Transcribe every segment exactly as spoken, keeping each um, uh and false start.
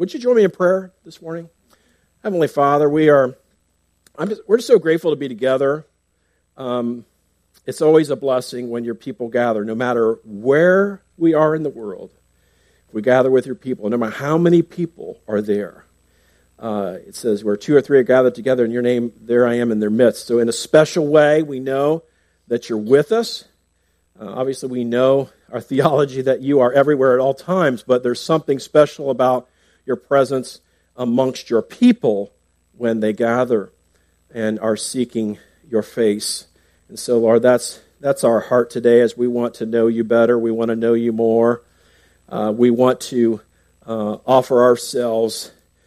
Would you join me in prayer this morning? Heavenly Father, we are, I'm just, we're just so grateful to be together. Um, it's always a blessing when your people gather, no matter where we are in the world. If we gather with your people, no matter how many people are there. Uh, it says, where two or three are gathered together in your name, there I am in their midst. So in a special way, we know that you're with us. Uh, obviously, we know our theology that you are everywhere at all times, but there's something special about your presence amongst your people when they gather and are seeking your face. And so, Lord, that's that's our heart today as we want to know you better. We want to know you more. Uh, we want to uh, offer ourselves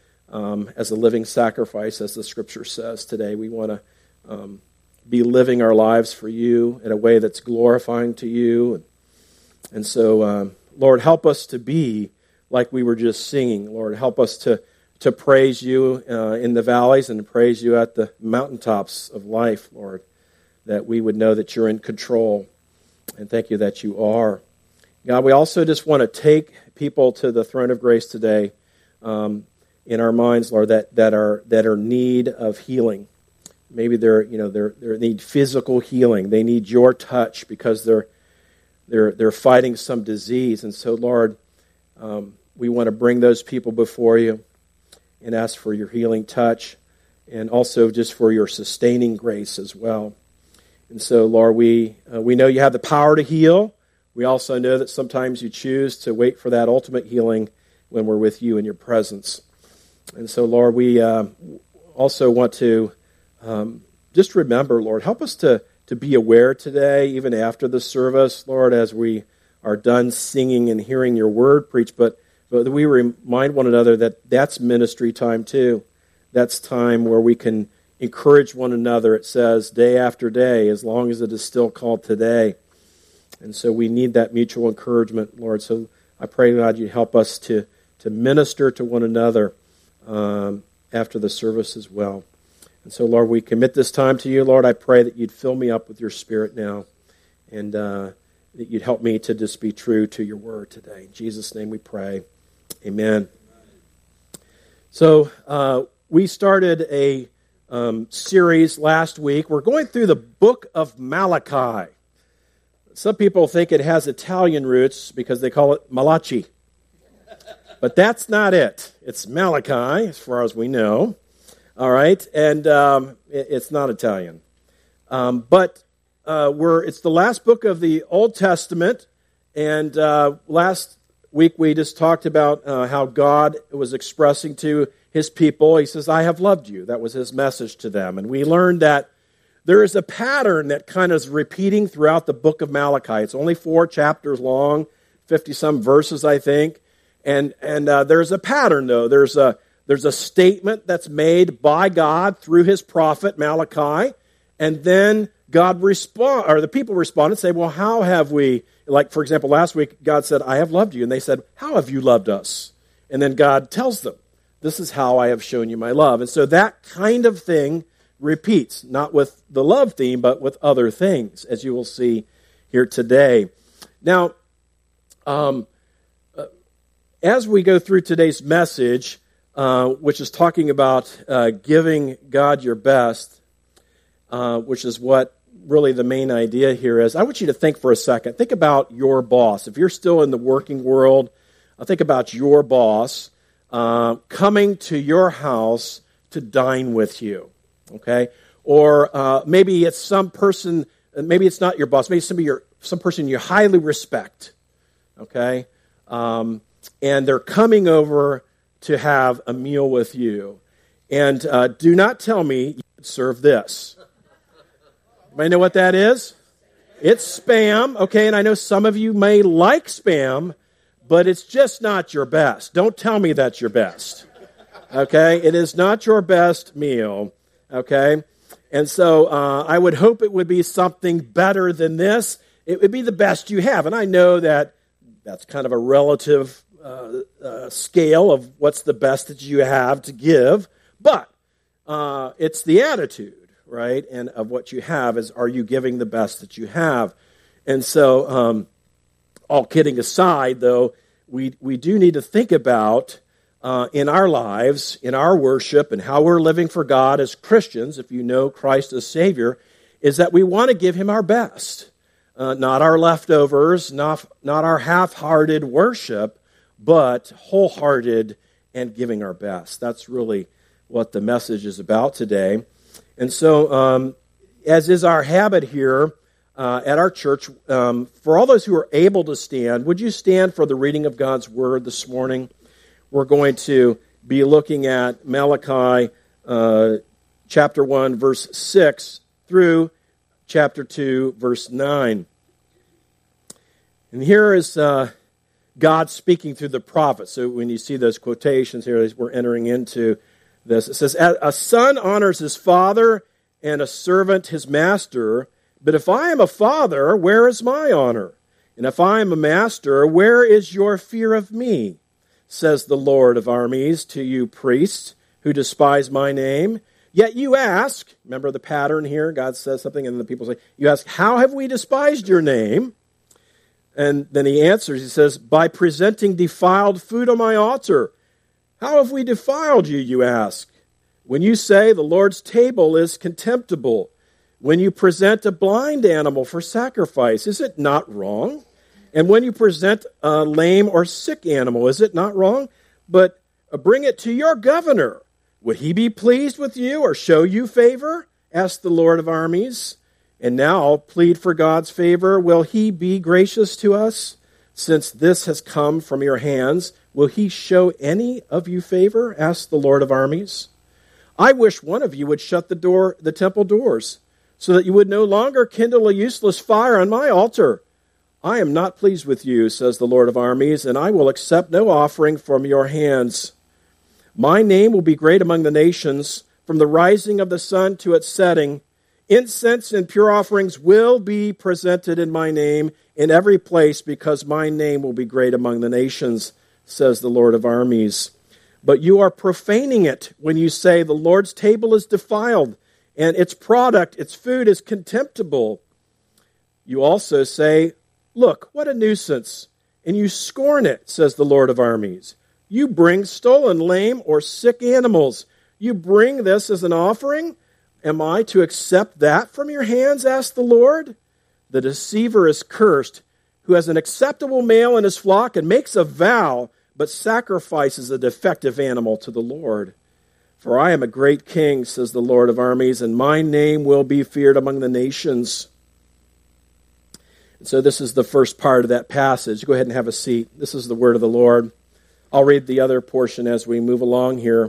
um, as a living sacrifice, as the Scripture says today. We want to um, be living our lives for you in a way that's glorifying to you. And so, um, Lord, help us to be like we were just singing. Lord, help us to, to praise you uh, in the valleys and to praise you at the mountaintops of life, Lord, that we would know that you're in control. And thank you that you are. God, we also just want to take people to the throne of grace today um, in our minds, Lord, that, that are that are in need of healing. Maybe they're, you know, they're they need physical healing. They need your touch because they're they're they're fighting some disease. And so, Lord, um, we want to bring those people before you and ask for your healing touch and also just for your sustaining grace as well. And so, Lord, we uh, we know you have the power to heal. We also know that sometimes you choose to wait for that ultimate healing when we're with you in your presence. And so, Lord, we uh, also want to um, just remember, Lord, help us to, to be aware today, even after the service, Lord, as we are done singing and hearing your word preached, but, but we remind one another that that's ministry time too. That's time where we can encourage one another, it says, day after day, as long as it is still called today. And so we need that mutual encouragement, Lord. So I pray, God, you help us to, to minister to one another um, after the service as well. And so, Lord, we commit this time to you. Lord, I pray that you'd fill me up with your Spirit now and uh, that you'd help me to just be true to your word today. In Jesus' name we pray. Amen. So uh, we started a um, series last week. We're going through the book of Malachi. Some people think it has Italian roots because they call it Malachi. But that's not it. It's Malachi, as far as we know. All right, and um, it, it's not Italian. Um, but uh, we're it's the last book of the Old Testament, and uh, last week we just talked about uh, how God was expressing to his people. He says, I have loved you. That was his message to them. And we learned that there is a pattern that kind of is repeating throughout the book of Malachi. It's only four chapters long, fifty-some verses, I think. And and uh, there's a pattern, though. There's a there's a statement that's made by God through his prophet Malachi, and then God respond, or the people respond and say, well, how have we, like, for example, last week, God said, I have loved you. And they said, how have you loved us? And then God tells them, this is how I have shown you my love. And so that kind of thing repeats, not with the love theme, but with other things, as you will see here today. Now, um, as we go through today's message, uh, which is talking about uh, giving God your best, uh, which is what really the main idea here is, I want you to think for a second. Think about your boss. If you're still in the working world, uh, think about your boss uh, coming to your house to dine with you, okay? Or uh, maybe it's some person, maybe it's not your boss, maybe some, of your, some person you highly respect, okay? Um And they're coming over to have a meal with you. And uh, do not tell me you serve this. Anybody know what that is? It's Spam. Okay, and I know some of you may like Spam, but it's just not your best. Don't tell me that's your best. Okay, it is not your best meal. Okay, and so uh, I would hope it would be something better than this. It would be the best you have. And I know that that's kind of a relative Uh, uh, scale of what's the best that you have to give, but uh, it's the attitude, right? And of what you have is, are you giving the best that you have? And so, um, all kidding aside, though, we we do need to think about uh, in our lives, in our worship, and how we're living for God as Christians, if you know Christ as Savior, is that we want to give him our best. Uh, not our leftovers, not, not our half-hearted worship, but wholehearted and giving our best. That's really what the message is about today. And so, um, as is our habit here uh, at our church, um, for all those who are able to stand, would you stand for the reading of God's Word this morning? We're going to be looking at Malachi uh, chapter one, verse six, through chapter two, verse nine. And here is uh, God speaking through the prophets. So when you see those quotations here, we're entering into this. It says, a son honors his father and a servant his master. But if I am a father, where is my honor? And if I am a master, where is your fear of me? Says the Lord of armies to you priests who despise my name. Yet you ask, remember the pattern here? God says something and then the people say, you ask, how have we despised your name? And then he answers, he says, by presenting defiled food on my altar. How have we defiled you, you ask? When you say the Lord's table is contemptible, when you present a blind animal for sacrifice, is it not wrong? And when you present a lame or sick animal, is it not wrong? But bring it to your governor. Would he be pleased with you or show you favor? Asked the Lord of armies. And now plead for God's favor. Will he be gracious to us? Since this has come from your hands, will he show any of you favor? Asked the Lord of armies. I wish one of you would shut the door, the temple doors, so that you would no longer kindle a useless fire on my altar. I am not pleased with you, says the Lord of armies, and I will accept no offering from your hands. My name will be great among the nations, from the rising of the sun to its setting. Incense and pure offerings will be presented in my name in every place, because my name will be great among the nations, says the Lord of armies. But you are profaning it when you say the Lord's table is defiled, and its product, its food, is contemptible. You also say, look, what a nuisance, and you scorn it, says the Lord of armies. You bring stolen, lame, or sick animals. You bring this as an offering? Am I to accept that from your hands, asked the Lord? The deceiver is cursed, who has an acceptable male in his flock and makes a vow, but sacrifices a defective animal to the Lord. For I am a great king, says the Lord of armies, and my name will be feared among the nations. And so this is the first part of that passage. Go ahead and have a seat. This is the word of the Lord. I'll read the other portion as we move along here.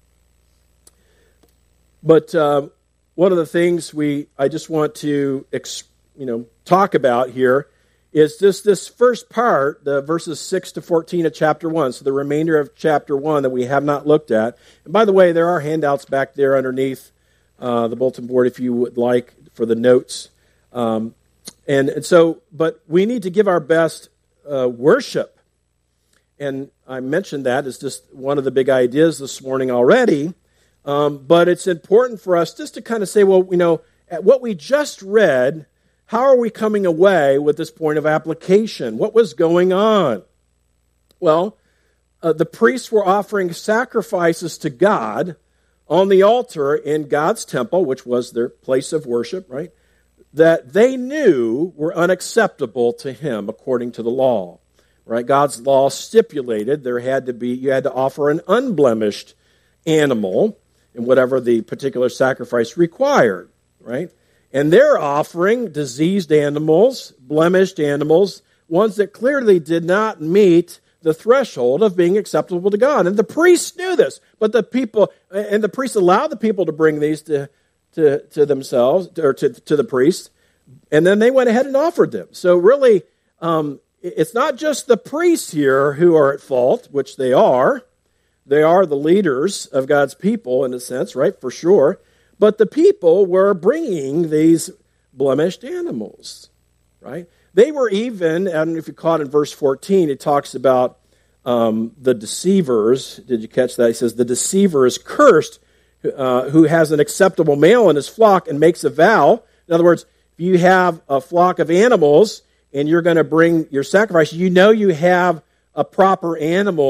But uh, one of the things we I just want to you know talk about here is just this first part, the verses six to fourteen of chapter one. So the remainder of chapter one that we have not looked at. And by the way, there are handouts back there underneath uh, the bulletin board if you would like for the notes. Um, and, and so, but we need to give our best uh, worship. And I mentioned that as just one of the big ideas this morning already. Um, but it's important for us just to kind of say, well, you know, at what we just read, how are we coming away with this point of application? What was going on? Well, uh, the priests were offering sacrifices to God on the altar in God's temple, which was their place of worship, right? That they knew were unacceptable to him according to the law, right? God's law stipulated there had to be, you had to offer an unblemished animal in whatever the particular sacrifice required, right? And they're offering diseased animals, blemished animals, ones that clearly did not meet the threshold of being acceptable to God. And the priests knew this, but the people, and the priests allowed the people to bring these to, to, to themselves, or to, to the priests, and then they went ahead and offered them. So really, um, it's not just the priests here who are at fault, which they are. They are the leaders of God's people in a sense, right, for sure. But the people were bringing these blemished animals, right? They were even, I don't know if you caught in verse fourteen, it talks about um, the deceivers. Did you catch that? He says, the deceiver is cursed uh, who has an acceptable male in his flock and makes a vow. In other words, if you have a flock of animals and you're going to bring your sacrifice, you know you have a proper animal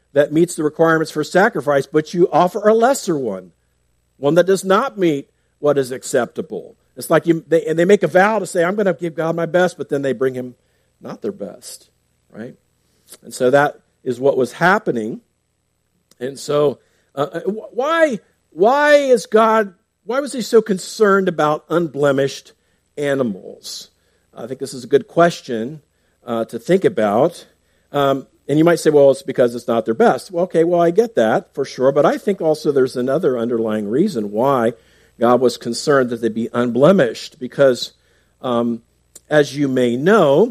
that meets the requirements for sacrifice, but you offer a lesser one, one that does not meet what is acceptable. It's like you, they, and they make a vow to say, I'm going to give God my best, but then they bring him not their best, right? And so that is what was happening. And so uh, why, why is God, why was he so concerned about unblemished animals? I think this is a good question uh, to think about. Um, and you might say, well, it's because it's not their best. Well, okay, well, I get that for sure. But I think also there's another underlying reason why God was concerned that they be unblemished. Because um, as you may know,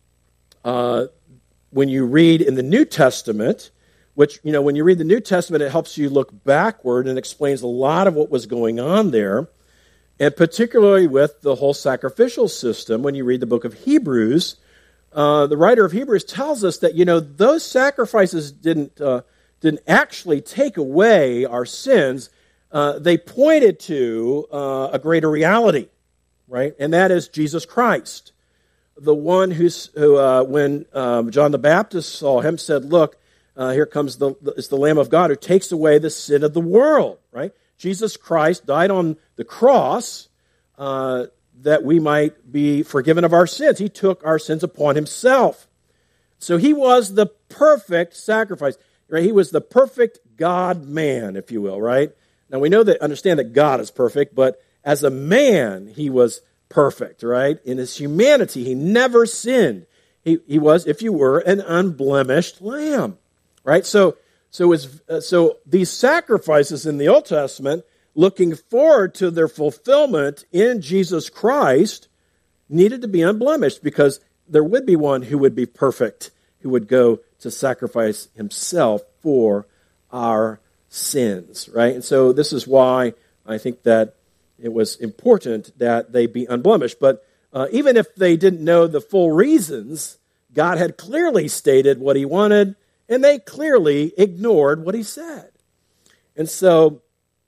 uh, when you read in the New Testament, which, you know, when you read the New Testament, it helps you look backward and explains a lot of what was going on there. And particularly with the whole sacrificial system, when you read the book of Hebrews, uh, the writer of Hebrews tells us that, you know, those sacrifices didn't uh, didn't actually take away our sins. Uh, they pointed to uh, a greater reality, right? And that is Jesus Christ, the one who's, who, uh, when um, John the Baptist saw him, said, "Look, uh, here comes the it's the Lamb of God who takes away the sin of the world," right? Jesus Christ died on the cross uh, that we might be forgiven of our sins. He took our sins upon himself. So he was the perfect sacrifice. Right? He was the perfect God-man, if you will, right? Now we know that, understand that God is perfect, but as a man, he was perfect, right? In his humanity, he never sinned. He, he was, if you were, an unblemished lamb, right? So So, it's, uh, so these sacrifices in the Old Testament, looking forward to their fulfillment in Jesus Christ, needed to be unblemished because there would be one who would be perfect, who would go to sacrifice himself for our sins, right? And so this is why I think that it was important that they be unblemished. But uh, even if they didn't know the full reasons, God had clearly stated what he wanted, and they clearly ignored what he said. And so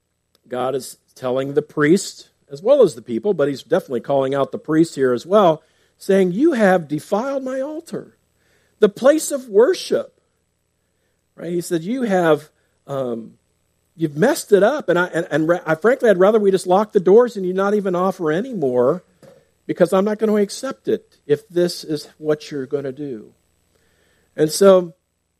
God is telling the priest, as well as the people, but he's definitely calling out the priest here as well, saying, you have defiled my altar, the place of worship. Right? He said, you have, um, you've messed it up. And I, and, and I frankly, I'd rather we just lock the doors and you not even offer any more, because I'm not going to accept it if this is what you're going to do. And so,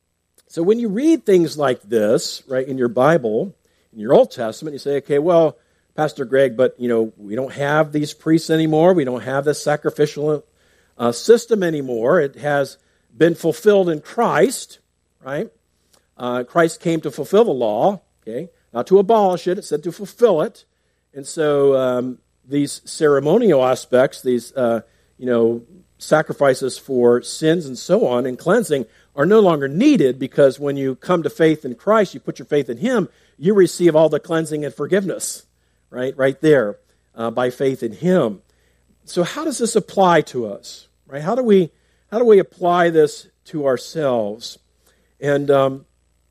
So when you read things like this, right, in your Bible, in your Old Testament, you say, okay, well, Pastor Greg, but, you know, we don't have these priests anymore. We don't have this sacrificial uh, system anymore. It has been fulfilled in Christ, right? Uh, Christ came to fulfill the law, okay? Not to abolish it. It said to fulfill it. And so um, these ceremonial aspects, these, uh, you know, sacrifices for sins and so on and cleansing are no longer needed, because when you come to faith in Christ, you put your faith in him, you receive all the cleansing and forgiveness, right? Right there, uh, by faith in him. So how does this apply to us, right? How do we how do we apply this to ourselves? And um,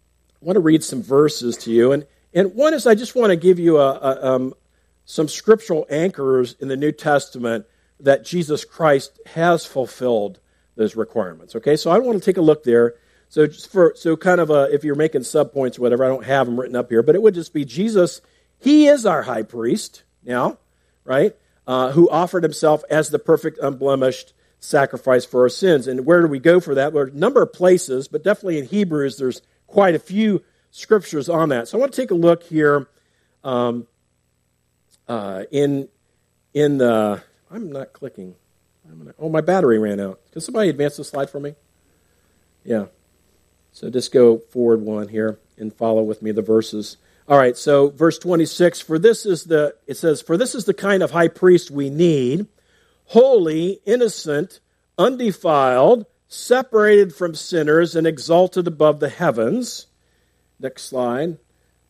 I want to read some verses to you. And and one is, I just want to give you a, a, um, some scriptural anchors in the New Testament that Jesus Christ has fulfilled those requirements. Okay, so I want to take a look there. So just for so kind of a, if you're making subpoints or whatever, I don't have them written up here, but it would just be Jesus. He is our high priest now, right? Uh, who offered himself as the perfect, unblemished sacrifice for our sins. And where do we go for that? Well, a number of places, but definitely in Hebrews, there's quite a few scriptures on that. So I want to take a look here um, uh, in in the. I'm not clicking. I'm gonna, oh, my battery ran out. Can somebody advance the slide for me? Yeah. So just go forward one here and follow with me the verses. All right, so verse twenty-six, for this is the, it says, for this is the kind of high priest we need, holy, innocent, undefiled, separated from sinners, and exalted above the heavens. Next slide.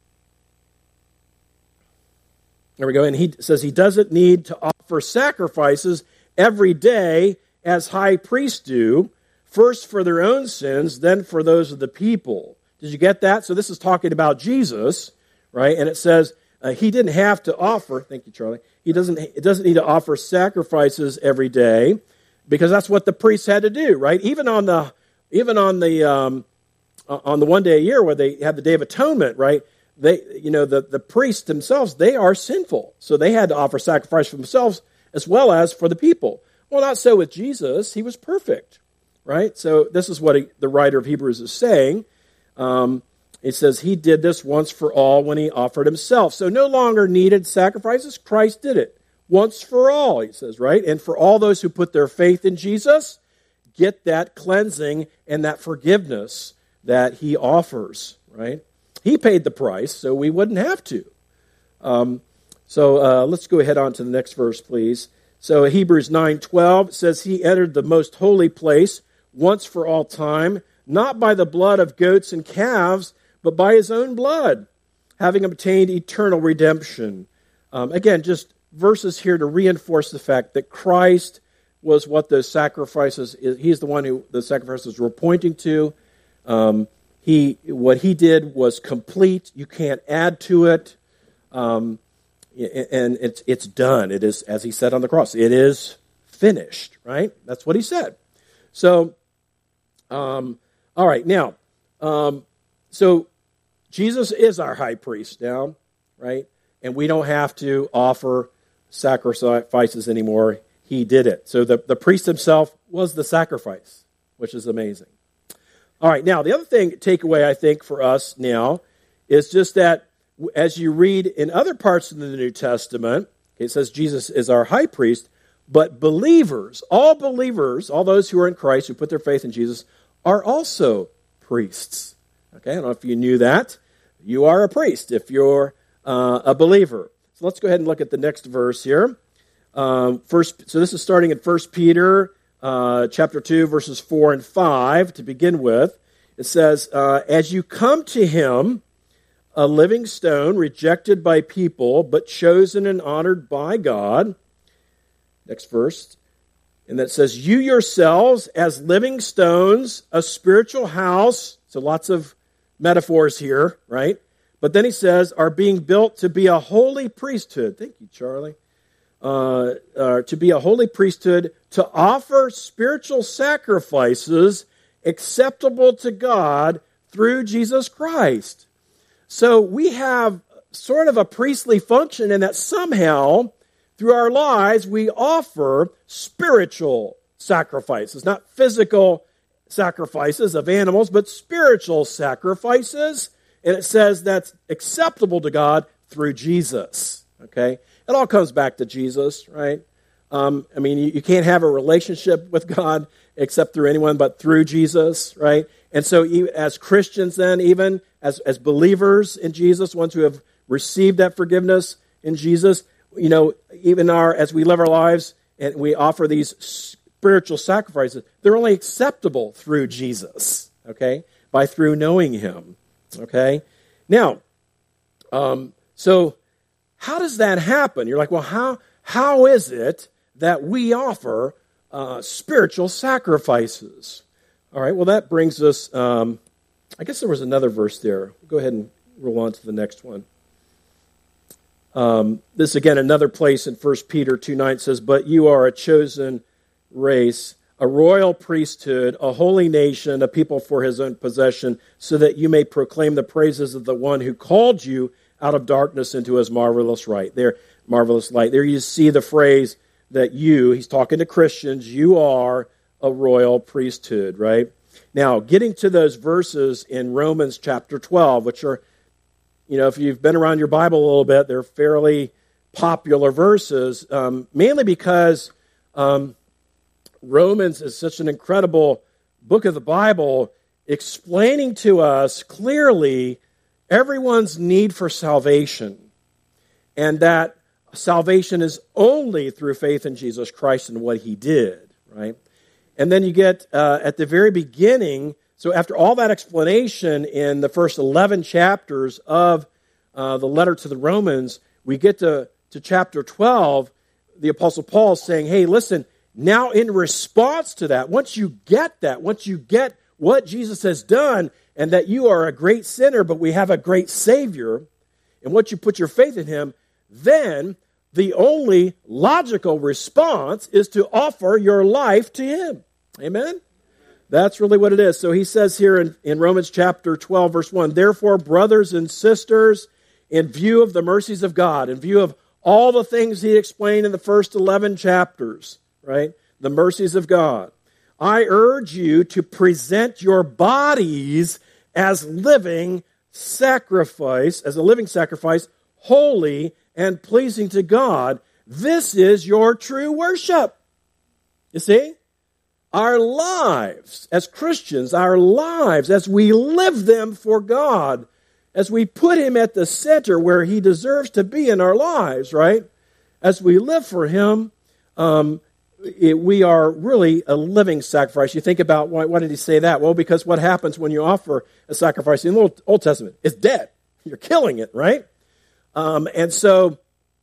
There we go. And he says he doesn't need to offer sacrifices every day as high priests do, first for their own sins, then for those of the people. Did you get that? So this is talking about Jesus, right? And it says uh, he didn't have to offer, thank you, Charlie, he doesn't, it doesn't need to offer sacrifices every day, because that's what the priests had to do, right? Even on the, even on the, um, on the one day a year where they have the Day of Atonement, right? They, you know, the, the priests themselves, they are sinful. So they had to offer sacrifice for themselves as well as for the people. Well, not so with Jesus. He was perfect, right? So this is what he, the writer of Hebrews is saying. Um, it says he did this once for all when he offered himself. So no longer needed sacrifices. Christ did it once for all, he says, right? And for all those who put their faith in Jesus, get that cleansing and that forgiveness that he offers, right? He paid the price, so we wouldn't have to. Um, so uh, let's go ahead on to the next verse, please. So Hebrews nine twelve says, he entered the most holy place once for all time, not by the blood of goats and calves, but by his own blood, having obtained eternal redemption. Um, again, just verses here to reinforce the fact that Christ was what those sacrifices, he's the one who the sacrifices were pointing to. Um, he, what he did was complete. You can't add to it. Um, and it's, it's done. It is, as he said on the cross, it is finished, right? That's what he said. So, um, all right, now, um, so Jesus is our high priest now, right? And we don't have to offer sacrifices anymore. He did it. So the, the priest himself was the sacrifice, which is amazing. All right, now, the other thing, takeaway, I think, for us now is just that as you read in other parts of the New Testament, it says Jesus is our high priest, but believers, all believers, all those who are in Christ, who put their faith in Jesus, are also priests. Okay, I don't know if you knew that. You are a priest if you're uh, a believer. So let's go ahead and look at the next verse here. Um, first, so this is starting in First Peter uh, chapter two, verses four and five to begin with. It says, uh, as you come to him, a living stone, rejected by people, but chosen and honored by God. Next verse. And that says, you yourselves as living stones, a spiritual house. So lots of metaphors here, right? But then he says, are being built to be a holy priesthood. Thank you, Charlie. Uh, uh, to be a holy priesthood, to offer spiritual sacrifices acceptable to God through Jesus Christ. So we have sort of a priestly function in that somehow, through our lives, we offer spiritual sacrifices, not physical sacrifices of animals, but spiritual sacrifices. And it says that's acceptable to God through Jesus. Okay? It all comes back to Jesus, right? Um, I mean, you, you can't have a relationship with God except through anyone but through Jesus, right? And so as Christians then, even as, as believers in Jesus, ones who have received that forgiveness in Jesus, you know, even our as we live our lives and we offer these spiritual sacrifices, they're only acceptable through Jesus, okay? By through knowing him, okay? Now, um, so how does that happen? You're like, well, how how is it that we offer uh, spiritual sacrifices? All right, well, that brings us, um, I guess there was another verse there. Go ahead and roll on to the next one. Um, this, again, another place in First Peter two nine says, but you are a chosen race, a royal priesthood, a holy nation, a people for his own possession, so that you may proclaim the praises of the one who called you out of darkness into his marvelous light. There, marvelous light. There you see the phrase that you, he's talking to Christians, you are a royal priesthood, right? Now, getting to those verses in Romans chapter twelve, which are, you know, if you've been around your Bible a little bit, they're fairly popular verses, um, mainly because um, Romans is such an incredible book of the Bible explaining to us clearly everyone's need for salvation, and that salvation is only through faith in Jesus Christ and what he did, right? And then you get uh, at the very beginning, so after all that explanation in the first eleven chapters of uh, the letter to the Romans, we get to, to chapter twelve, the Apostle Paul is saying, hey, listen, now in response to that, once you get that, once you get what Jesus has done, and that you are a great sinner, but we have a great Savior, and once you put your faith in him, then the only logical response is to offer your life to him. Amen? That's really what it is. So he says here in, in Romans chapter twelve, verse one, therefore, brothers and sisters, in view of the mercies of God, in view of all the things he explained in the first eleven chapters, right? The mercies of God. I urge you to present your bodies as living sacrifice, as a living sacrifice, holy and pleasing to God. This is your true worship. You see? Our lives as Christians, our lives as we live them for God, as we put him at the center where he deserves to be in our lives, right? As we live for him, um, it, we are really a living sacrifice. You think about, why, why did he say that? Well, because what happens when you offer a sacrifice in the Old, Old Testament? It's dead. You're killing it, right? Um, and so,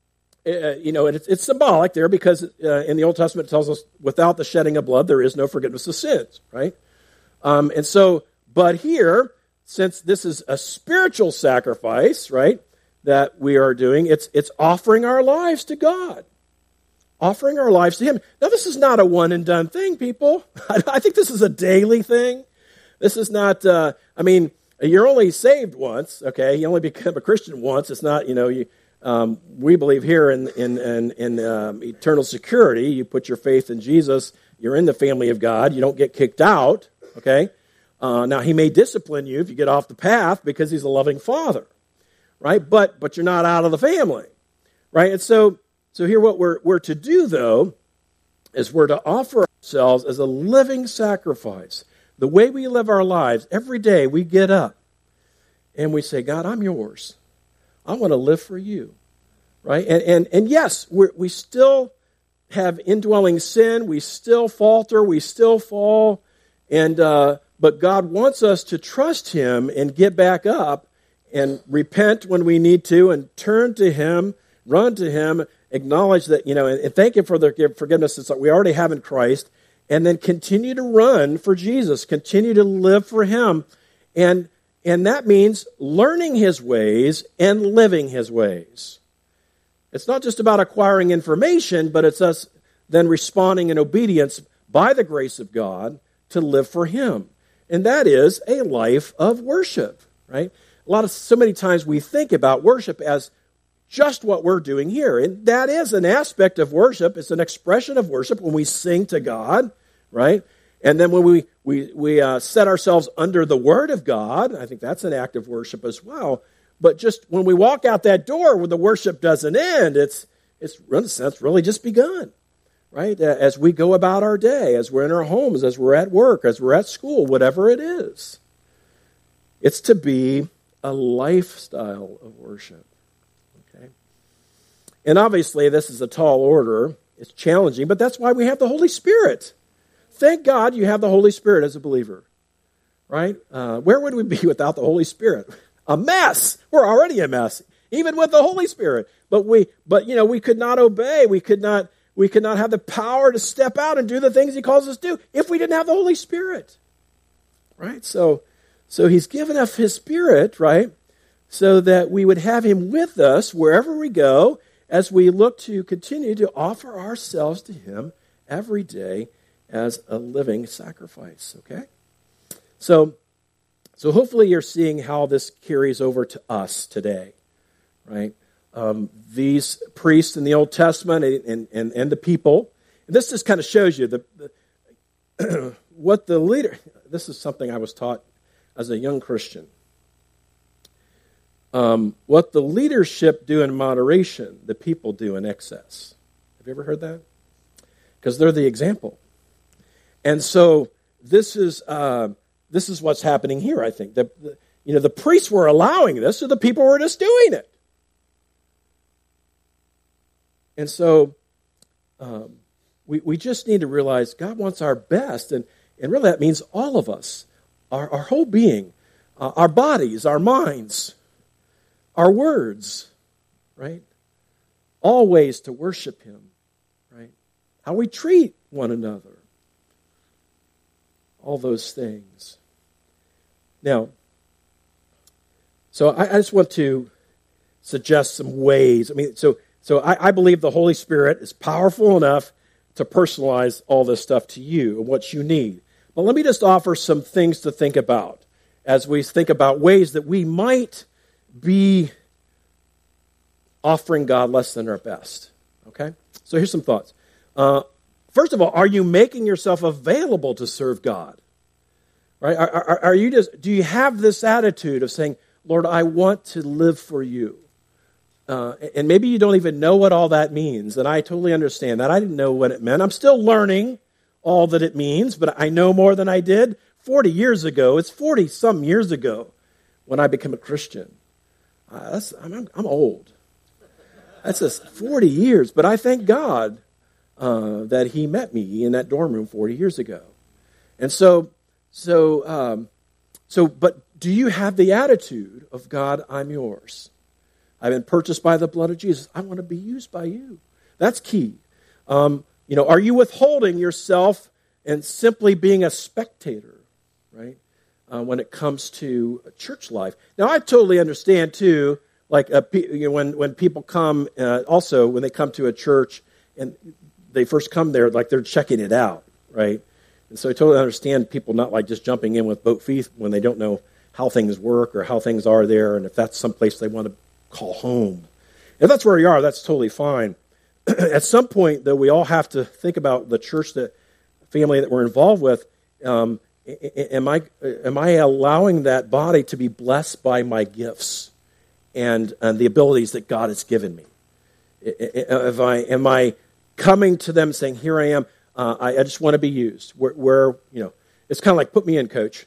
uh, you know, it, it's symbolic there because uh, in the Old Testament it tells us without the shedding of blood, there is no forgiveness of sins, right? Um, and so, but here, since this is a spiritual sacrifice, right, that we are doing, it's it's offering our lives to God. Offering our lives to him. Now, this is not a one-and-done thing, people. I think this is a daily thing. This is not, uh, I mean, you're only saved once, okay? You only become a Christian once. It's not, you know, you, um, we believe here in, in, in, in um, eternal security. You put your faith in Jesus. You're in the family of God. You don't get kicked out, okay? Uh, now, he may discipline you if you get off the path because he's a loving father, right? But but you're not out of the family, right? And so, so here what we're, we're to do, though, is we're to offer ourselves as a living sacrifice. The way we live our lives, every day we get up and we say, God, I'm yours. I want to live for you, right? And and, and yes, we're, we still have indwelling sin. We still falter. We still fall. And uh, but God wants us to trust him and get back up and repent when we need to and turn to him, run to him, acknowledge that, you know, and, and thank him for the forgiveness that we already have in Christ, and then continue to run for Jesus, continue to live for him. And, and that means learning his ways and living his ways. It's not just about acquiring information, but it's us then responding in obedience by the grace of God to live for him. And that is a life of worship, right? A lot of, so many times we think about worship as just what we're doing here. And that is an aspect of worship. It's an expression of worship when we sing to God, right? And then when we, we, we uh, set ourselves under the Word of God, I think that's an act of worship as well. But just when we walk out that door where the worship doesn't end, it's, it's in a sense really just begun. Right? As we go about our day, as we're in our homes, as we're at work, as we're at school, whatever it is. It's to be a lifestyle of worship. Okay? And obviously, this is a tall order. It's challenging, but that's why we have the Holy Spirit. Thank God you have the Holy Spirit as a believer. Right? Uh, where would we be without the Holy Spirit? A mess. We're already a mess, even with the Holy Spirit. But we, but you know, we could not obey. We could not. We could not have the power to step out and do the things he calls us to do if we didn't have the Holy Spirit. Right? So, so he's given us his Spirit, right? So that we would have him with us wherever we go as we look to continue to offer ourselves to him every day as a living sacrifice. Okay? So, so hopefully you're seeing how this carries over to us today. Right? Um, these priests in the Old Testament and, and, and the people. And this just kind of shows you the, the what the leader, this is something I was taught as a young Christian. Um, what the leadership do in moderation, the people do in excess. Have you ever heard that? Because they're the example. And so this is uh, this is what's happening here, I think. The, the, you know, the priests were allowing this, so the people were just doing it. And so um, we, we just need to realize God wants our best, and, and really that means all of us, our, our whole being, uh, our bodies, our minds, our words, right? All ways to worship him, right? How we treat one another. All those things. Now, so I, I just want to suggest some ways. I mean, so... So I, I believe the Holy Spirit is powerful enough to personalize all this stuff to you and what you need. But let me just offer some things to think about as we think about ways that we might be offering God less than our best. Okay? So here's some thoughts. Uh, first of all, are you making yourself available to serve God? Right? Are, are, are you just? Do you have this attitude of saying, Lord, I want to live for you? Uh, and maybe you don't even know what all that means, and I totally understand that. I didn't know what it meant. I'm still learning all that it means, but I know more than I did forty years ago. It's forty-some years ago when I became a Christian. Uh, that's, I'm, I'm old. That's just forty years, but I thank God uh, that he met me in that dorm room forty years ago. And so, so, um, so, but do you have the attitude of, God, I'm yours? I've been purchased by the blood of Jesus. I want to be used by you. That's key. Um, you know, are you withholding yourself and simply being a spectator, right, uh, when it comes to church life? Now, I totally understand, too, like uh, you know, when, when people come, uh, also when they come to a church and they first come there, like they're checking it out, right? And so I totally understand people not like just jumping in with both feet when they don't know how things work or how things are there, and if that's someplace they want to call home. If that's where you are, that's totally fine. At some point, though, we all have to think about the church, that family that we're involved with. Um, am I am I allowing that body to be blessed by my gifts and, and the abilities that God has given me? If I am I coming to them saying, "Here I am. Uh, I, I just want to be used." Where, where you know, it's kind of like, "Put me in, coach."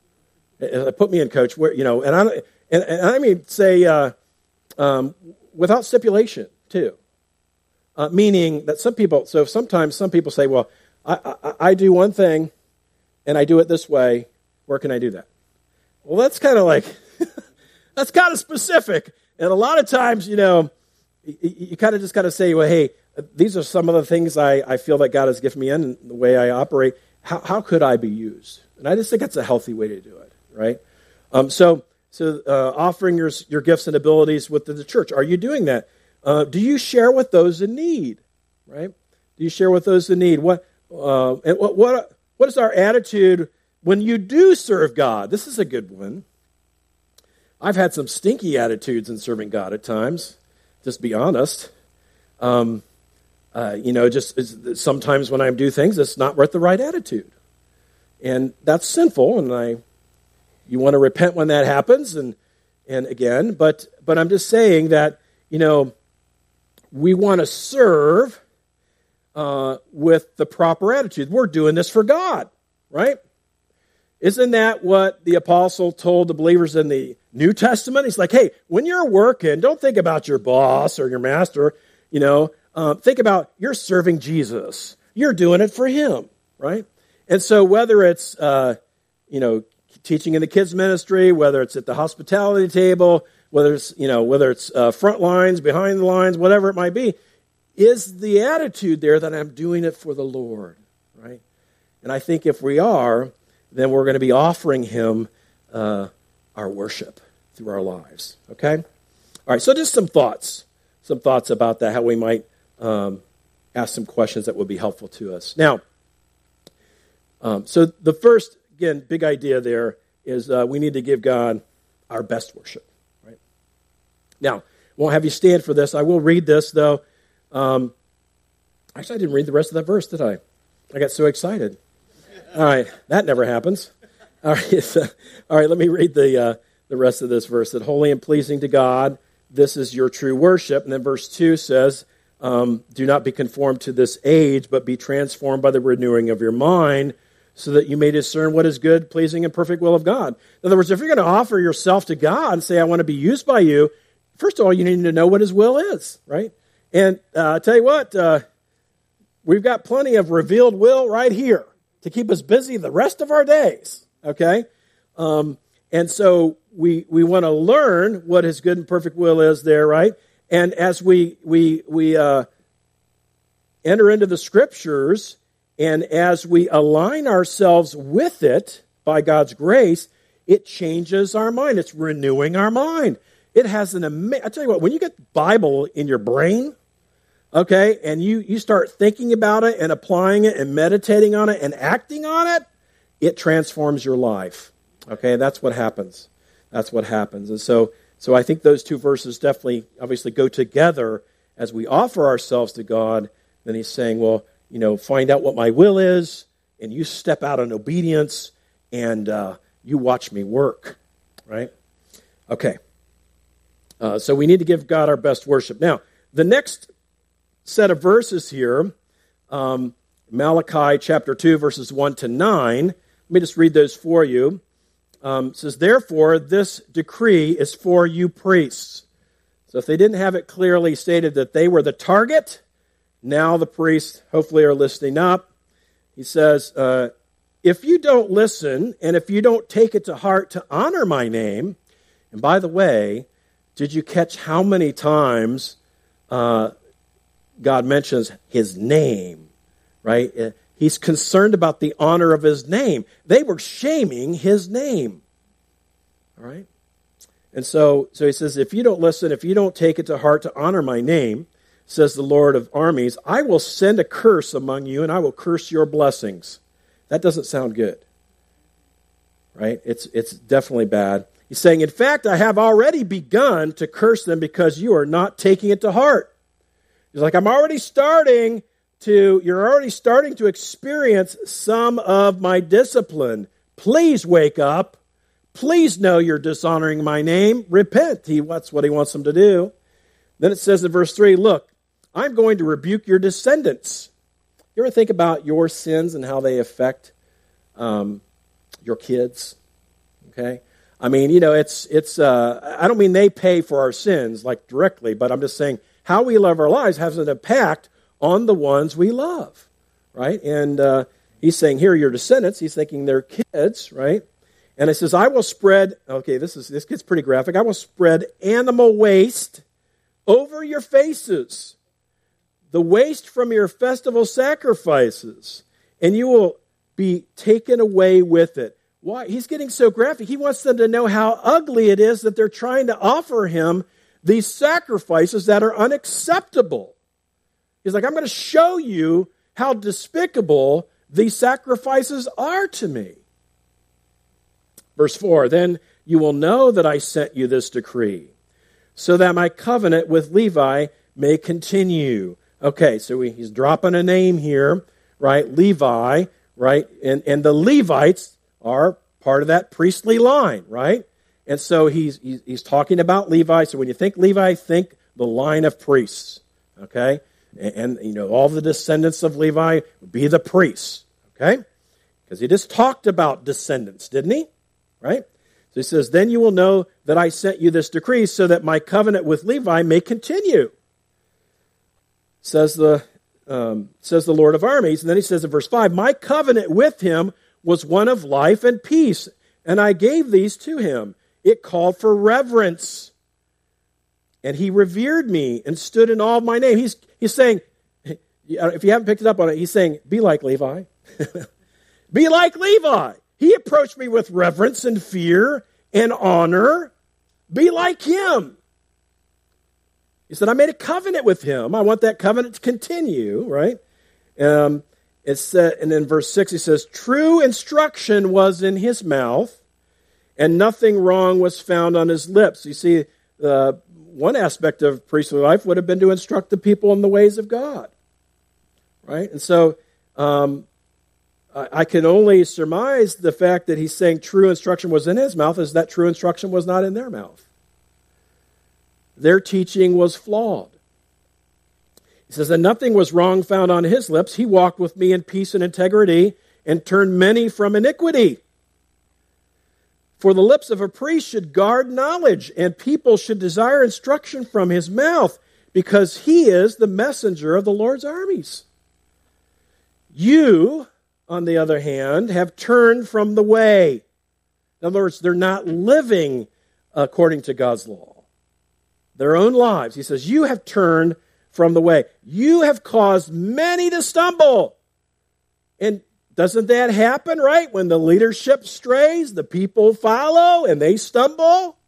Put me in, coach. Where you know, and I and, and I mean say. Uh, Um, without stipulation, too. Uh, meaning that some people, so sometimes some people say, well, I, I, I do one thing, and I do it this way. Where can I do that? Well, that's kind of like, that's kind of specific. And a lot of times, you know, you, you kind of just got to say, well, hey, these are some of the things I, I feel that God has given me in and the way I operate. How, how could I be used? And I just think that's a healthy way to do it, right? Um, so, So uh, offering your your gifts and abilities with the church. Are you doing that? Uh, do you share with those in need? Right? Do you share with those in need? What uh, and what what what is our attitude when you do serve God? This is a good one. I've had some stinky attitudes in serving God at times. Just be honest. Um, uh, you know, just sometimes when I do things, it's not worth the right attitude, and that's sinful. And I. You want to repent when that happens, and and again, but but I'm just saying that, you know, we want to serve uh, with the proper attitude. We're doing this for God, right? Isn't that what the apostle told the believers in the New Testament? He's like, hey, when you're working, don't think about your boss or your master. You know, uh, think about you're serving Jesus. You're doing it for Him, right? And so whether it's uh, you know. teaching in the kids ministry, whether it's at the hospitality table, whether it's, you know, whether it's uh, front lines, behind the lines, whatever it might be, is the attitude there that I'm doing it for the Lord, right? And I think if we are, then we're going to be offering Him uh, our worship through our lives, okay? All right, so just some thoughts, some thoughts about that, how we might um, ask some questions that would be helpful to us. Now, um, so the first, again, big idea there is uh, we need to give God our best worship, right? Now, won't have you stand for this. I will read this, though. Um, actually, I didn't read the rest of that verse, did I? I got so excited. All right, that never happens. All right, so, all right. Let me read the uh, the rest of this verse. That holy and pleasing to God, this is your true worship. And then verse two says, um, do not be conformed to this age, but be transformed by the renewing of your mind, so that you may discern what is good, pleasing, and perfect will of God. In other words, if you're going to offer yourself to God and say, I want to be used by you, first of all, you need to know what His will is, right? And uh, I tell you what, uh, we've got plenty of revealed will right here to keep us busy the rest of our days, okay? Um, and so we we want to learn what His good and perfect will is there, right? And as we we we uh, enter into the Scriptures, and as we align ourselves with it by God's grace, it changes our mind. It's renewing our mind. It has an amazing, I tell you what, when you get the Bible in your brain, okay, and you, you start thinking about it and applying it and meditating on it and acting on it, it transforms your life. Okay, that's what happens. That's what happens. And so, so I think those two verses definitely, obviously, go together as we offer ourselves to God. Then he's saying, well, you know, find out what my will is, and you step out in obedience, and uh, you watch me work, right? Okay. Uh, so we need to give God our best worship. Now, the next set of verses here, um, Malachi chapter two, verses one to nine, let me just read those for you. Um, it says, therefore, this decree is for you priests. So if they didn't have it clearly stated that they were the target, now the priests hopefully are listening up. He says, uh, if you don't listen and if you don't take it to heart to honor my name, and by the way, did you catch how many times uh, God mentions his name, right? Uh, he's concerned about the honor of his name. They were shaming his name, all right? And so, so he says, if you don't listen, if you don't take it to heart to honor my name, says the Lord of armies, I will send a curse among you, and I will curse your blessings. That doesn't sound good, right? It's it's definitely bad. He's saying, in fact, I have already begun to curse them because you are not taking it to heart. He's like, I'm already starting to, you're already starting to experience some of my discipline. Please wake up. Please know you're dishonoring my name. Repent. He, that's what he wants them to do. Then it says in verse three, look, I'm going to rebuke your descendants. You ever think about your sins and how they affect um, your kids? Okay? I mean, you know, it's, it's. Uh, I don't mean they pay for our sins, like directly, but I'm just saying how we live our lives has an impact on the ones we love, right? And uh, he's saying, here are your descendants. He's thinking they're kids, right? And it says, I will spread, okay, this is this gets pretty graphic. I will spread animal waste over your faces, the waste from your festival sacrifices, and you will be taken away with it. Why? He's getting so graphic. He wants them to know how ugly it is that they're trying to offer him these sacrifices that are unacceptable. He's like, I'm going to show you how despicable these sacrifices are to me. Verse four, then you will know that I sent you this decree, so that my covenant with Levi may continue. Okay, so he's dropping a name here, right? Levi, right? And, and the Levites are part of that priestly line, right? And so he's, he's he's talking about Levi. So when you think Levi, think the line of priests, okay? And, and you know, all the descendants of Levi would be the priests, okay? Because he just talked about descendants, didn't he? Right? So he says, then you will know that I sent you this decree so that my covenant with Levi may continue, says the um, says the Lord of armies. And then he says in verse five, my covenant with him was one of life and peace, and I gave these to him. It called for reverence, and he revered me and stood in awe of my name. He's, he's saying, if you haven't picked it up on it, he's saying, be like Levi. Be like Levi. He approached me with reverence and fear and honor. Be like him. He said, I made a covenant with him. I want that covenant to continue, right? Um, it's, uh, and in verse six, he says, true instruction was in his mouth, and nothing wrong was found on his lips. You see, uh, one aspect of priestly life would have been to instruct the people in the ways of God, right? And so um, I, I can only surmise the fact that he's saying true instruction was in his mouth is that true instruction was not in their mouth. Their teaching was flawed. He says that nothing was wrong found on his lips. He walked with me in peace and integrity and turned many from iniquity. For the lips of a priest should guard knowledge, and people should desire instruction from his mouth, because he is the messenger of the Lord's armies. You, on the other hand, have turned from the way. In other words, they're not living according to God's law. Their own lives. He says, you have turned from the way. You have caused many to stumble. And doesn't that happen, right? When the leadership strays, the people follow and they stumble.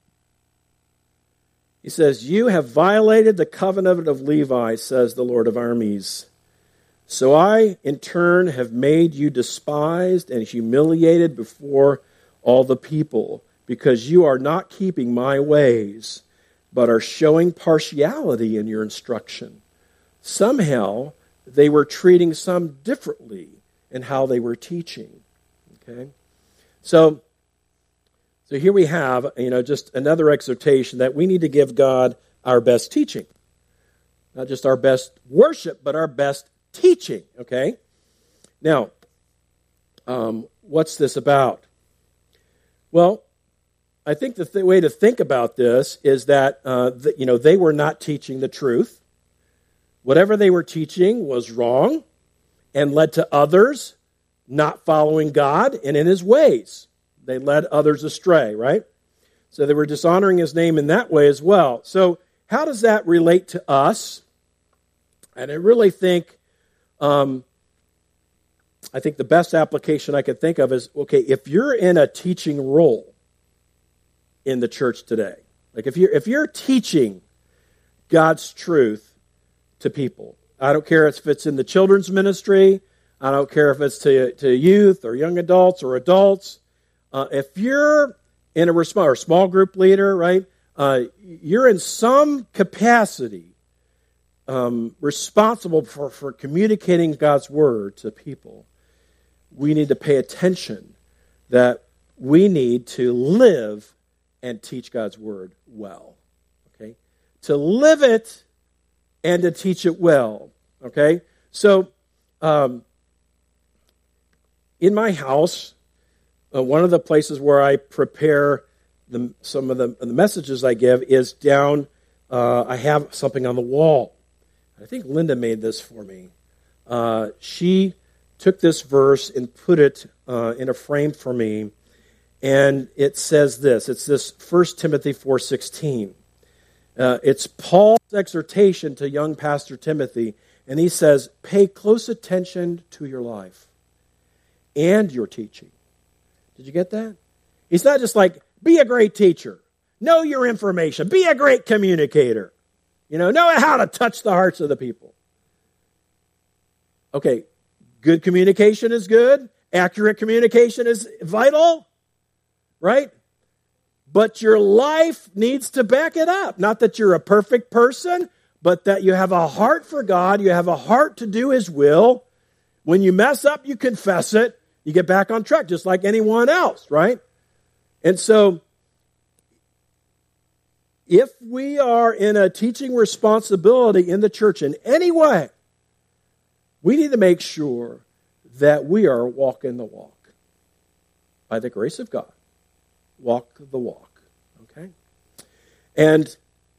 He says, you have violated the covenant of Levi, says the Lord of armies. So I, in turn, have made you despised and humiliated before all the people, because you are not keeping my ways, but are showing partiality in your instruction. Somehow, they were treating some differently in how they were teaching. Okay? So, so here we have, you know, just another exhortation that we need to give God our best teaching. Not just our best worship, but our best teaching, okay? Now, um, what's this about? Well, I think the th- way to think about this is that, uh, the, you know, they were not teaching the truth. Whatever they were teaching was wrong and led to others not following God and in his ways. They led others astray, right? So they were dishonoring his name in that way as well. So how does that relate to us? And I really think Um, I think the best application I could think of is, okay, if you're in a teaching role in the church today, like if you're, if you're teaching God's truth to people, I don't care if it's in the children's ministry, I don't care if it's to, to youth or young adults or adults, uh, if you're in a resp- or small group leader, right, uh, you're in some capacity Um, responsible for, for communicating God's word to people, we need to pay attention that we need to live and teach God's word well. Okay? To live it and to teach it well. Okay? So, um, in my house, uh, one of the places where I prepare the, some of the, the messages I give is down, uh, I have something on the wall. I think Linda made this for me. Uh, she took this verse and put it uh, in a frame for me, and it says this. It's this First Timothy four sixteen. Uh, it's Paul's exhortation to young Pastor Timothy, and he says, pay close attention to your life and your teaching. Did you get that? He's not just like, be a great teacher. Know your information. Be a great communicator. You know, know how to touch the hearts of the people. Okay, good communication is good. Accurate communication is vital, right? But your life needs to back it up. Not that you're a perfect person, but that you have a heart for God. You have a heart to do his will. When you mess up, you confess it. You get back on track, just like anyone else, right? And so, if we are in a teaching responsibility in the church in any way, we need to make sure that we are walking the walk. By the grace of God, walk the walk. Okay? And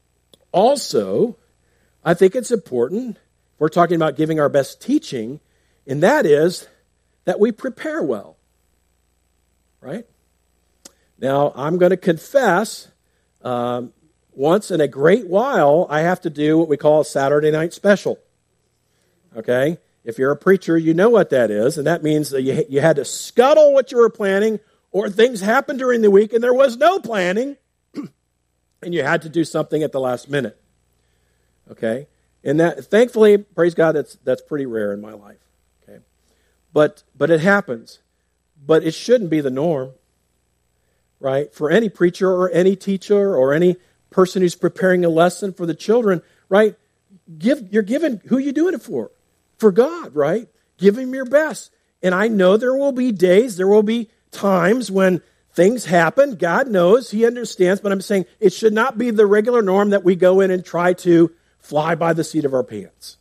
also, I think it's important, we're talking about giving our best teaching, and that is that we prepare well. Right? Now, I'm going to confess, um, once in a great while, I have to do what we call a Saturday night special. Okay? If you're a preacher, you know what that is, and that means that you, you had to scuttle what you were planning, or things happened during the week and there was no planning, and you had to do something at the last minute. Okay? And that, thankfully, praise God, that's that's pretty rare in my life. Okay? But but it happens. But it shouldn't be the norm. Right? For any preacher or any teacher or any person who's preparing a lesson for the children, right? Give you're giving, who are you doing it for? For God, right? Give him your best. And I know there will be days, there will be times when things happen. God knows, he understands, but I'm saying it should not be the regular norm that we go in and try to fly by the seat of our pants.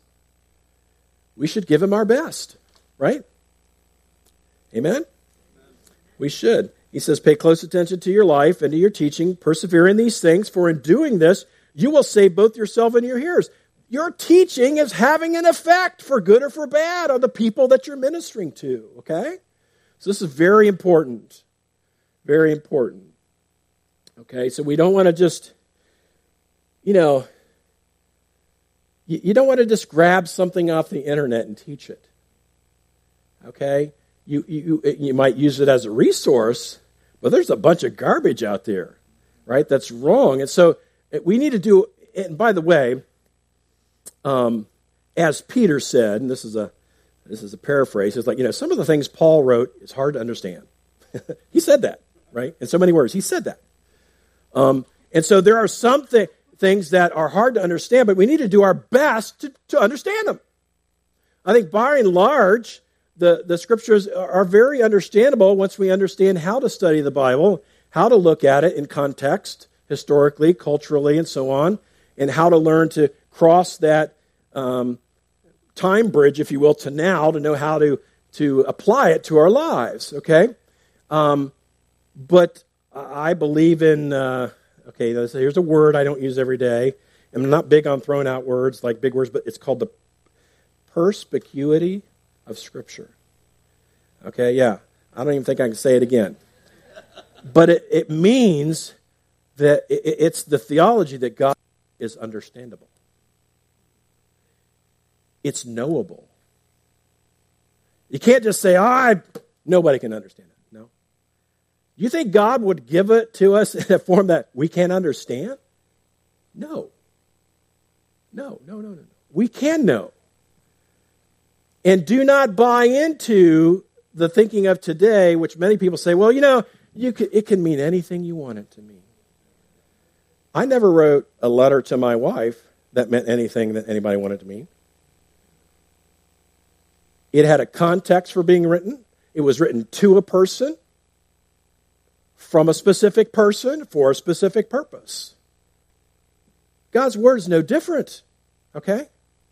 We should give him our best, right? Amen? We should. He says, pay close attention to your life and to your teaching. Persevere in these things, for in doing this, you will save both yourself and your hearers. Your teaching is having an effect, for good or for bad, on the people that you're ministering to, okay? So this is very important. Very important. Okay, so we don't want to just, you know, you, you don't want to just grab something off the internet and teach it. Okay? You, you you might use it as a resource, but there's a bunch of garbage out there, right? That's wrong. And so we need to do, and by the way, um, as Peter said, and this is a this is a paraphrase, it's like, you know, some of the things Paul wrote is hard to understand. He said that, right? In so many words, he said that. Um, and so there are some th- things that are hard to understand, but we need to do our best to, to understand them. I think by and large, the, the scriptures are very understandable once we understand how to study the Bible, how to look at it in context, historically, culturally, and so on, and how to learn to cross that um, time bridge, if you will, to now, to know how to, to apply it to our lives, okay? Um, but I believe in, uh, okay, here's a word I don't use every day. I'm not big on throwing out words like big words, but it's called the perspicuity of Scripture. Okay, yeah. I don't even think I can say it again. But it, it means that it, it's the theology that God is understandable. It's knowable. You can't just say, oh, I, nobody can understand it. No. You think God would give it to us in a form that we can't understand? No. No, no, no, no. We can know. And do not buy into the thinking of today, which many people say, well, you know, you can, it can mean anything you want it to mean. I never wrote a letter to my wife that meant anything that anybody wanted to mean. It had a context for being written. It was written to a person, from a specific person, for a specific purpose. God's word is no different, okay?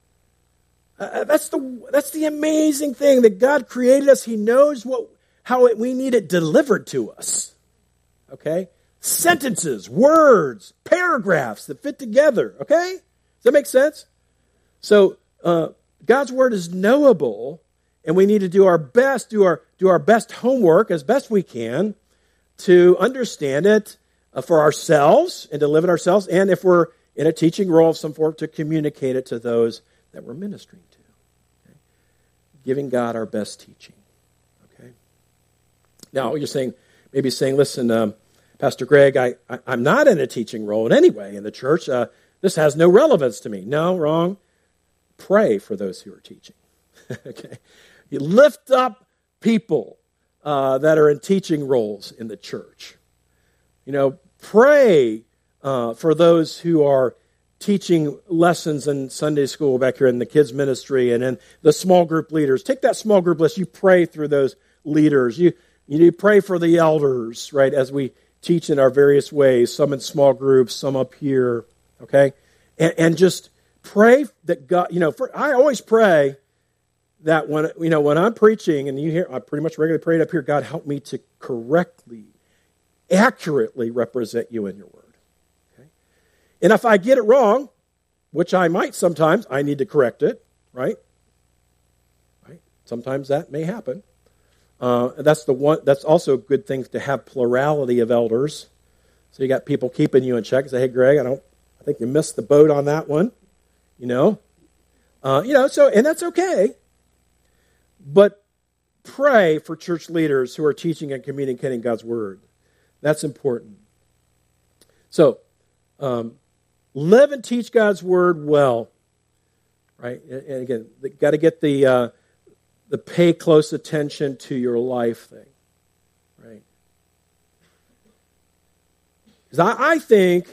Uh, that's the that's the amazing thing, that God created us. He knows what how it, we need it delivered to us, okay? Sentences, words, paragraphs that fit together, okay? Does that make sense? So uh, God's word is knowable, and we need to do our best, do our do our best homework as best we can to understand it uh, for ourselves and to live it ourselves, and if we're in a teaching role of some form, to communicate it to those that we're ministering to. Okay? Giving God our best teaching. Okay. Now you're saying, maybe saying, listen, um, Pastor Greg, I, I I'm not in a teaching role in any way in the church. Uh, this has no relevance to me. No, wrong. Pray for those who are teaching. Okay. You lift up people uh, that are in teaching roles in the church. You know, pray uh, for those who are teaching lessons in Sunday school back here in the kids ministry and in the small group leaders. Take that small group list. You pray through those leaders. You you need to pray for the elders, right, as we teach in our various ways, some in small groups, some up here, okay? And, and just pray that God, you know, for, I always pray that when, you know, when I'm preaching, and you hear, I pretty much regularly pray it up here, God, help me to correctly, accurately represent you in your word. Okay? And if I get it wrong, which I might sometimes, I need to correct it, right? Right? Sometimes that may happen. Uh, that's the one. That's also a good thing to have plurality of elders. So you got people keeping you in check and say, "Hey, Greg, I don't. I think you missed the boat on that one." You know, uh, you know. So, and that's okay. But pray for church leaders who are teaching and communicating God's word. That's important. So, um, live and teach God's word well. Right, and, and again, got to get the. Uh, the pay close attention to your life thing, right? Because I, I think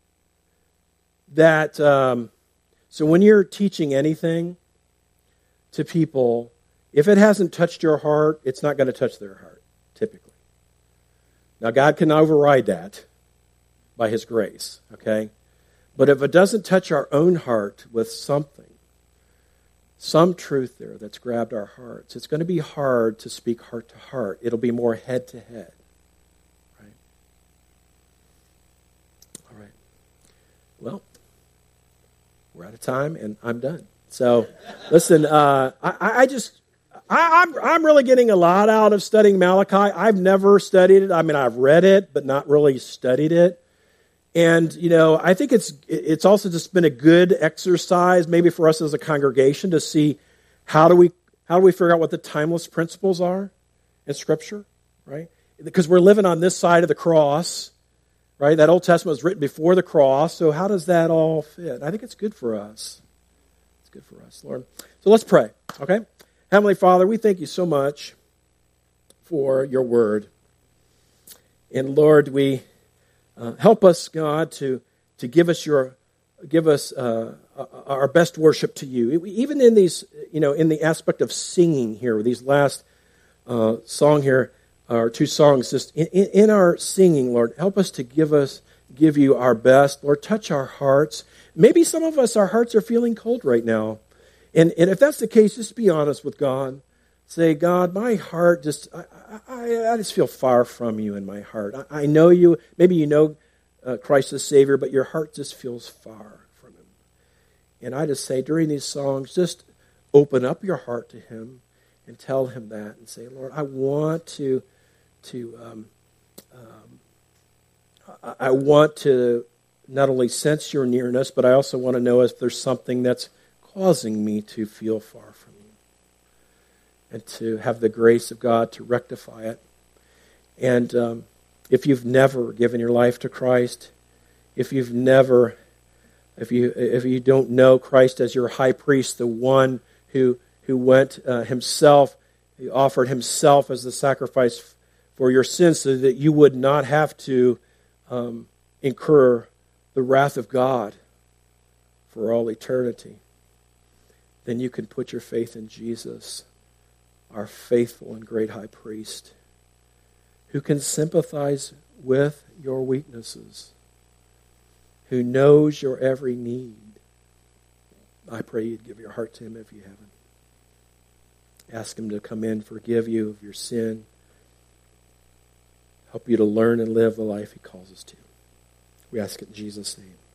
that, um, so when you're teaching anything to people, if it hasn't touched your heart, it's not going to touch their heart, typically. Now, God can override that by His grace, okay? But if it doesn't touch our own heart with something, some truth there that's grabbed our hearts, it's going to be hard to speak heart to heart. It'll be more head to head. Right? All right. Well, we're out of time, and I'm done. So, listen, uh, I, I just, I, I'm, I'm really getting a lot out of studying Malachi. I've never studied it. I mean, I've read it, but not really studied it. And, you know, I think it's it's also just been a good exercise, maybe for us as a congregation, to see how do we how do we figure out what the timeless principles are in Scripture, right? Because we're living on this side of the cross, right? That Old Testament was written before the cross, so how does that all fit? I think it's good for us. It's good for us, Lord. So let's pray, okay? Heavenly Father, we thank you so much for your word. And Lord, we uh, help us, God, to, to give us your give us uh, our best worship to you. Even in these, you know, in the aspect of singing here, these last uh, song here, or two songs, just in, in our singing, Lord, help us to give us give you our best. Lord, touch our hearts. Maybe some of us, our hearts are feeling cold right now. And, and if that's the case, just be honest with God. Say, God, my heart just, I, I, I just feel far from you in my heart. I, I know you, maybe you know uh, Christ as Savior, but your heart just feels far from him. And I just say, during these songs, just open up your heart to him and tell him that and say, Lord, I want to, to, um, um, I, I want to not only sense your nearness, but I also want to know if there's something that's causing me to feel far from you, and to have the grace of God to rectify it. And um, if you've never given your life to Christ, if you've never, if you if you don't know Christ as your high priest, the one who who went uh, himself, he offered himself as the sacrifice for your sins, so that you would not have to um, incur the wrath of God for all eternity, then you can put your faith in Jesus, our faithful and great high priest, who can sympathize with your weaknesses, who knows your every need. I pray you'd give your heart to him if you haven't. Ask him to come in, forgive you of your sin, help you to learn and live the life he calls us to. We ask it in Jesus' name.